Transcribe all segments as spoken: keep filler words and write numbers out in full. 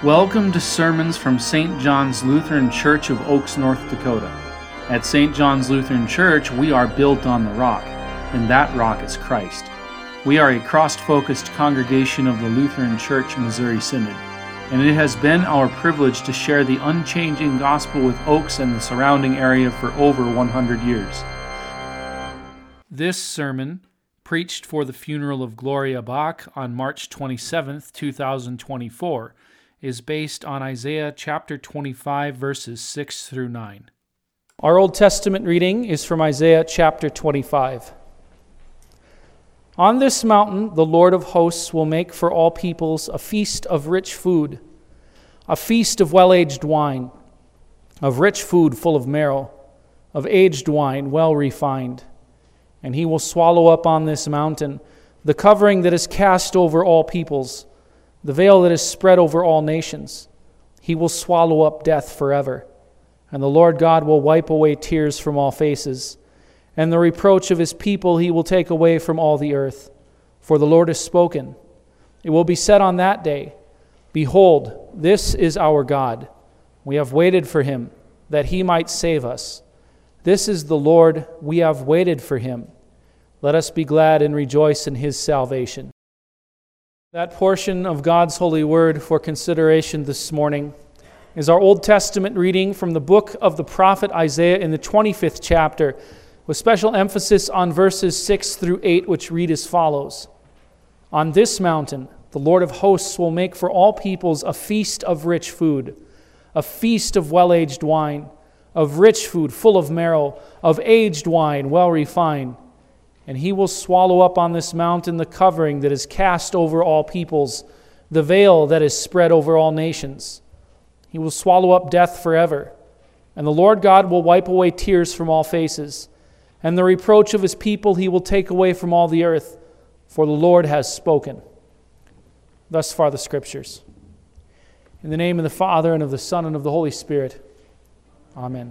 Welcome to sermons from Saint John's Lutheran Church of Oaks, North Dakota. At Saint John's Lutheran Church, we are built on the rock, and that rock is Christ. We are a cross-focused congregation of the Lutheran Church Missouri Synod, and it has been our privilege to share the unchanging gospel with Oaks and the surrounding area for over one hundred years. This sermon, preached for the funeral of Gloria Bach on March twenty-seventh, two thousand twenty-four, is based on Isaiah chapter twenty-five, verses six through nine. Our Old Testament reading is from Isaiah chapter twenty-five. On this mountain the Lord of hosts will make for all peoples a feast of rich food, a feast of well-aged wine, of rich food full of marrow, of aged wine well refined. And he will swallow up on this mountain the covering that is cast over all peoples, the veil that is spread over all nations. He will swallow up death forever. And the Lord God will wipe away tears from all faces, and the reproach of his people he will take away from all the earth. For the Lord has spoken. It will be said on that day, Behold, this is our God. We have waited for him, that he might save us. This is the Lord, we have waited for him. Let us be glad and rejoice in his salvation. That portion of God's holy word for consideration this morning is our Old Testament reading from the book of the prophet Isaiah in the twenty-fifth chapter, with special emphasis on verses six through eight, which read as follows. On this mountain, the Lord of hosts will make for all peoples a feast of rich food, a feast of well-aged wine, of rich food full of marrow, of aged wine well refined. And he will swallow up on this mountain the covering that is cast over all peoples, the veil that is spread over all nations. He will swallow up death forever. And the Lord God will wipe away tears from all faces. And the reproach of his people he will take away from all the earth, for the Lord has spoken. Thus far the Scriptures. In the name of the Father, and of the Son, and of the Holy Spirit. Amen.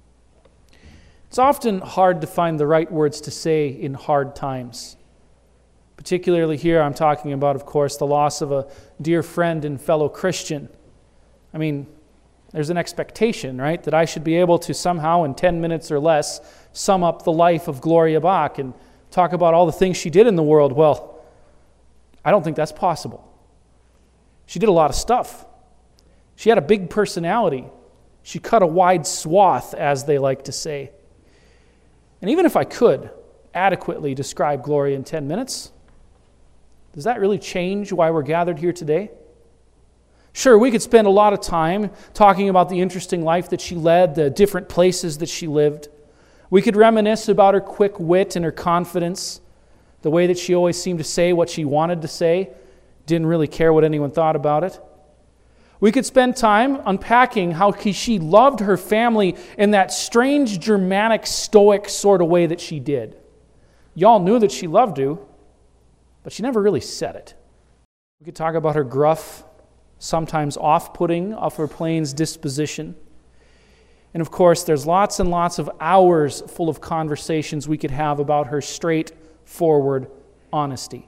It's often hard to find the right words to say in hard times. Particularly here, I'm talking about, of course, the loss of a dear friend and fellow Christian. I mean, there's an expectation, right, that I should be able to somehow, in ten minutes or less, sum up the life of Gloria Bach and talk about all the things she did in the world. Well, I don't think that's possible. She did a lot of stuff. She had a big personality. She cut a wide swath, as they like to say. And even if I could adequately describe Gloria in ten minutes, does that really change why we're gathered here today? Sure, we could spend a lot of time talking about the interesting life that she led, the different places that she lived. We could reminisce about her quick wit and her confidence, the way that she always seemed to say what she wanted to say, didn't really care what anyone thought about it. We could spend time unpacking how she loved her family in that strange, Germanic, stoic sort of way that she did. Y'all knew that she loved you, but she never really said it. We could talk about her gruff, sometimes off-putting, of her plains disposition. And of course, there's lots and lots of hours full of conversations we could have about her straightforward honesty.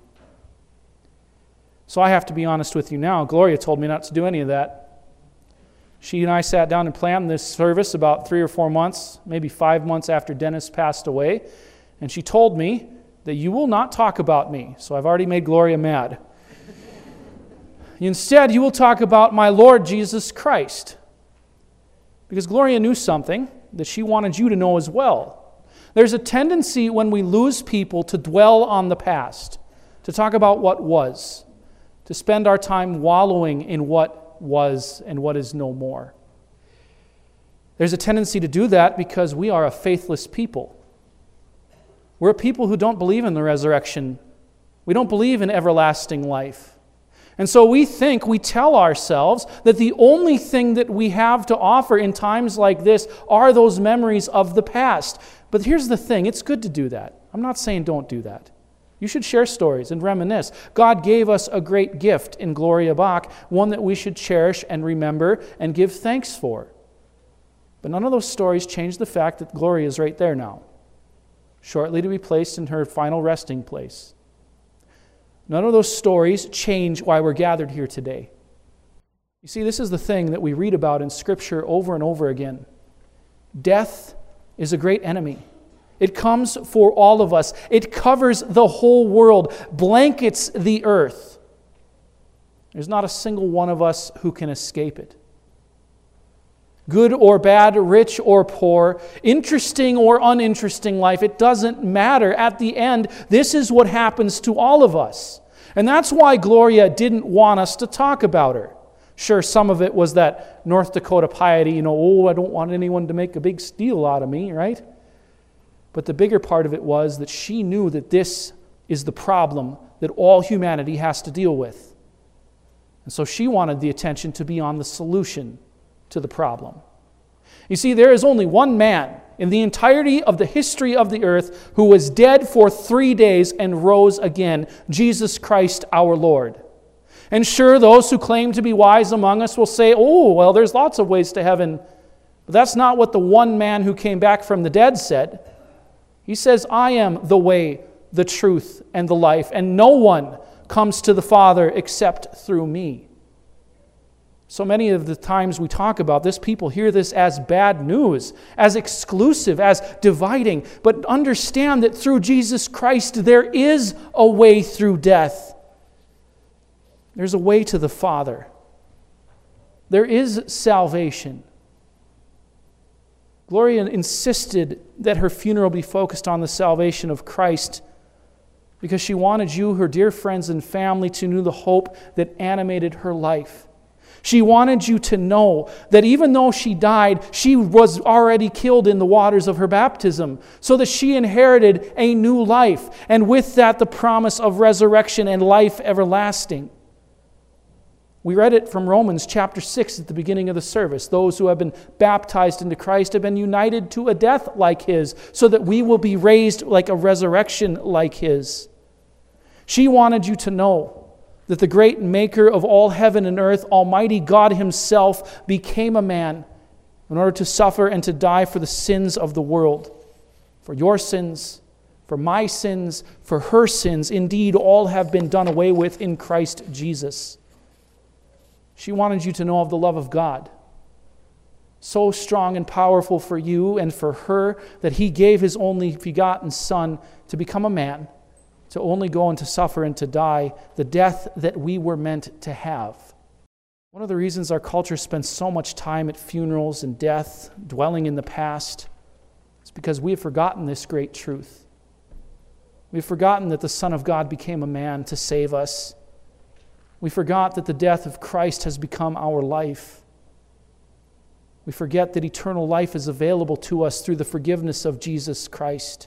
So I have to be honest with you now. Gloria told me not to do any of that. She and I sat down and planned this service about three or four months, maybe five months after Dennis passed away. And she told me that you will not talk about me. So I've already made Gloria mad. Instead, you will talk about my Lord Jesus Christ. Because Gloria knew something that she wanted you to know as well. There's a tendency when we lose people to dwell on the past, to talk about what was, to spend our time wallowing in what was and what is no more. There's a tendency to do that because we are a faithless people. We're a people who don't believe in the resurrection. We don't believe in everlasting life. And so we think, we tell ourselves that the only thing that we have to offer in times like this are those memories of the past. But here's the thing, it's good to do that. I'm not saying don't do that. You should share stories and reminisce. God gave us a great gift in Gloria Bach, one that we should cherish and remember and give thanks for. But none of those stories change the fact that Gloria is right there now, shortly to be placed in her final resting place. None of those stories change why we're gathered here today. You see, this is the thing that we read about in Scripture over and over again. Death is a great enemy. It comes for all of us. It covers the whole world, blankets the earth. There's not a single one of us who can escape it. Good or bad, rich or poor, interesting or uninteresting life, it doesn't matter. At the end, this is what happens to all of us. And that's why Gloria didn't want us to talk about her. Sure, some of it was that North Dakota piety, you know, oh, I don't want anyone to make a big deal out of me, right? But the bigger part of it was that she knew that this is the problem that all humanity has to deal with. And so she wanted the attention to be on the solution to the problem. You see, there is only one man in the entirety of the history of the earth who was dead for three days and rose again, Jesus Christ our Lord. And sure, those who claim to be wise among us will say, oh, well, there's lots of ways to heaven. But that's not what the one man who came back from the dead said. He says, I am the way, the truth, and the life, and no one comes to the Father except through me. So many of the times we talk about this, people hear this as bad news, as exclusive, as dividing. But understand that through Jesus Christ, there is a way through death. There's a way to the Father. There is salvation. Gloria insisted that her funeral be focused on the salvation of Christ because she wanted you, her dear friends and family, to know the hope that animated her life. She wanted you to know that even though she died, she was already killed in the waters of her baptism, so that she inherited a new life, and with that the promise of resurrection and life everlasting. We read it from Romans chapter six at the beginning of the service. Those who have been baptized into Christ have been united to a death like His, so that we will be raised like a resurrection like His. She wanted you to know that the great maker of all heaven and earth, Almighty God Himself, became a man in order to suffer and to die for the sins of the world. For your sins, for my sins, for her sins. Indeed, all have been done away with in Christ Jesus. She wanted you to know of the love of God, so strong and powerful for you and for her that He gave His only begotten Son to become a man, to only go and to suffer and to die the death that we were meant to have. One of the reasons our culture spends so much time at funerals and death, dwelling in the past, is because we have forgotten this great truth. We've forgotten that the Son of God became a man to save us. We forgot that the death of Christ has become our life. We forget that eternal life is available to us through the forgiveness of Jesus Christ.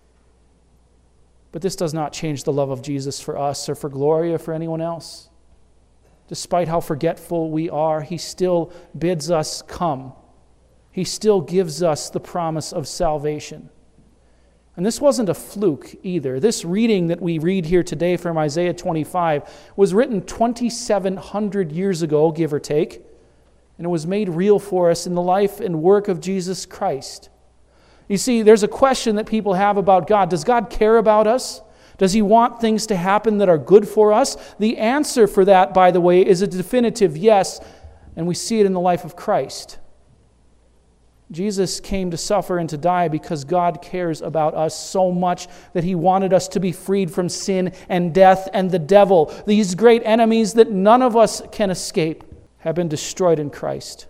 But this does not change the love of Jesus for us or for Gloria or for anyone else. Despite how forgetful we are, He still bids us come. He still gives us the promise of salvation. And this wasn't a fluke either. This reading that we read here today from Isaiah twenty-five was written twenty-seven hundred years ago, give or take, and it was made real for us in the life and work of Jesus Christ. You see, there's a question that people have about God. Does God care about us? Does He want things to happen that are good for us? The answer for that, by the way, is a definitive yes, and we see it in the life of Christ. Jesus came to suffer and to die because God cares about us so much that He wanted us to be freed from sin and death and the devil. These great enemies that none of us can escape have been destroyed in Christ.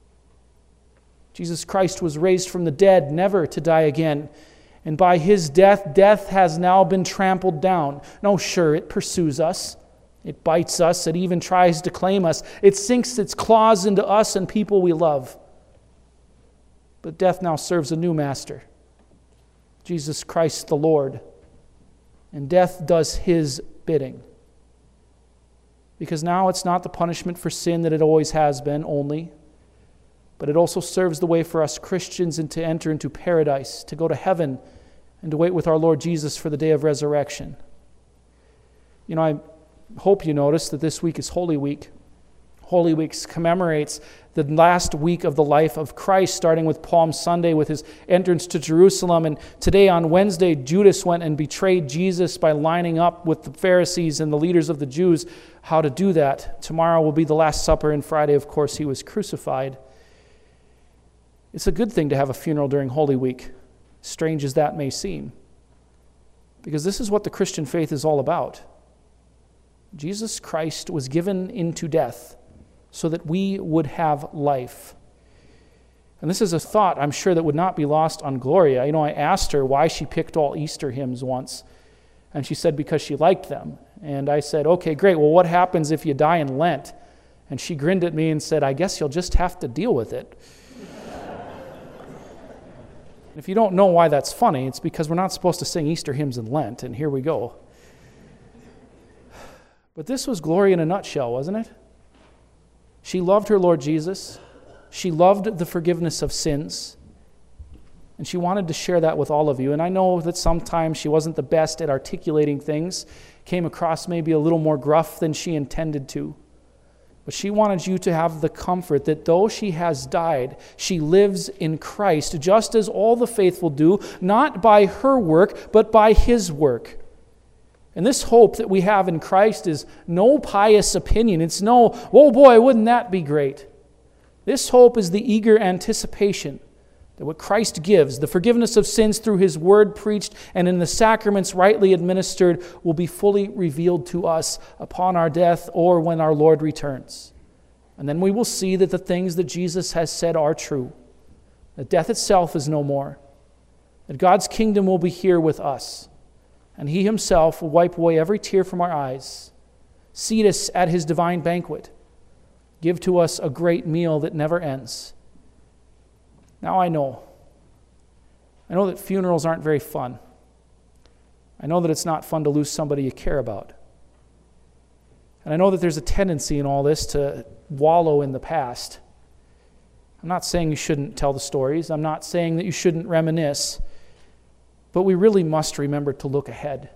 Jesus Christ was raised from the dead, never to die again. And by His death, death has now been trampled down. No, sure, it pursues us. It bites us. It even tries to claim us. It sinks its claws into us and people we love. But death now serves a new master, Jesus Christ the Lord. And death does His bidding. Because now it's not the punishment for sin that it always has been only, but it also serves the way for us Christians and to enter into paradise, to go to heaven, and to wait with our Lord Jesus for the day of resurrection. You know, I hope you noticed that this week is Holy Week. Holy Week commemorates the last week of the life of Christ, starting with Palm Sunday with his entrance to Jerusalem. And today on Wednesday, Judas went and betrayed Jesus by lining up with the Pharisees and the leaders of the Jews how to do that. Tomorrow will be the Last Supper, and Friday, of course, he was crucified. It's a good thing to have a funeral during Holy Week, strange as that may seem, because this is what the Christian faith is all about. Jesus Christ was given into death so that we would have life. And this is a thought, I'm sure, that would not be lost on Gloria. You know, I asked her why she picked all Easter hymns once, and she said because she liked them. And I said, okay, great, well, what happens if you die in Lent? And she grinned at me and said, I guess you'll just have to deal with it. If you don't know why that's funny, it's because we're not supposed to sing Easter hymns in Lent, and here we go. But this was Gloria in a nutshell, wasn't it? She loved her Lord Jesus. She loved the forgiveness of sins. And she wanted to share that with all of you. And I know that sometimes she wasn't the best at articulating things, came across maybe a little more gruff than she intended to. But she wanted you to have the comfort that though she has died, she lives in Christ, just as all the faithful do, not by her work, but by his work. And this hope that we have in Christ is no pious opinion. It's no, oh boy, wouldn't that be great? This hope is the eager anticipation that what Christ gives, the forgiveness of sins through his word preached and in the sacraments rightly administered, will be fully revealed to us upon our death or when our Lord returns. And then we will see that the things that Jesus has said are true, that death itself is no more, that God's kingdom will be here with us, and he himself will wipe away every tear from our eyes, seat us at his divine banquet, give to us a great meal that never ends. Now I know. I know that funerals aren't very fun. I know that it's not fun to lose somebody you care about. And I know that there's a tendency in all this to wallow in the past. I'm not saying you shouldn't tell the stories. I'm not saying that you shouldn't reminisce. But we really must remember to look ahead.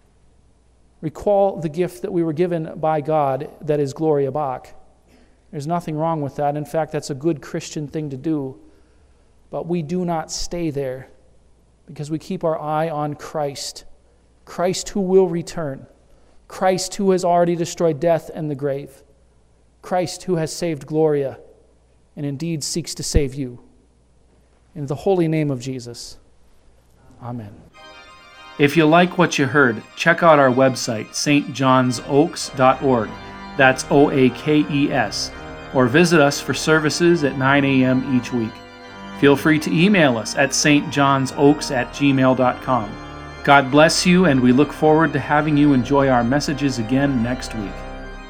Recall the gift that we were given by God, that is Gloria Bach. There's nothing wrong with that. In fact, that's a good Christian thing to do. But we do not stay there because we keep our eye on Christ. Christ who will return. Christ who has already destroyed death and the grave. Christ who has saved Gloria and indeed seeks to save you. In the holy name of Jesus. Amen. If you like what you heard, check out our website, s t johns oaks dot org. That's O A K E S. Or visit us for services at nine a.m. each week. Feel free to email us at s t johns oaks at gmail dot com. God bless you, and we look forward to having you enjoy our messages again next week.